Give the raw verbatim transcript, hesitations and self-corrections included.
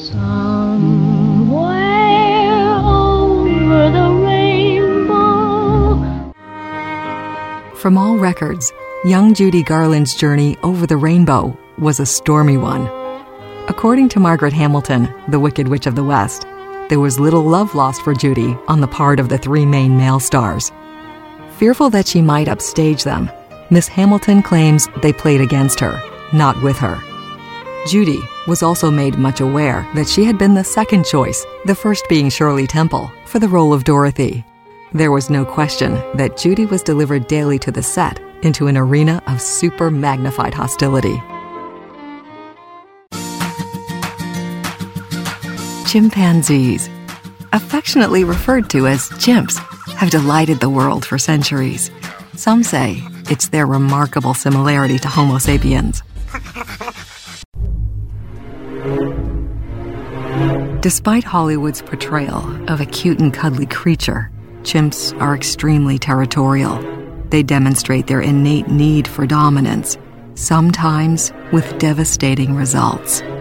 Somewhere over the rainbow. From all records, young Judy Garland's journey over the rainbow was a stormy one. According to Margaret Hamilton, the Wicked Witch of the West, there was little love lost for Judy on the part of the three main male stars. Fearful that she might upstage them, Miss Hamilton claims they played against her, not with her. Judy was also made much aware that she had been the second choice, the first being Shirley Temple, for the role of Dorothy. There was no question that Judy was delivered daily to the set into an arena of super magnified hostility. Chimpanzees, affectionately referred to as chimps, have delighted the world for centuries. Some say it's their remarkable similarity to Homo sapiens. Despite Hollywood's portrayal of a cute and cuddly creature, chimps are extremely territorial. They demonstrate their innate need for dominance, sometimes with devastating results.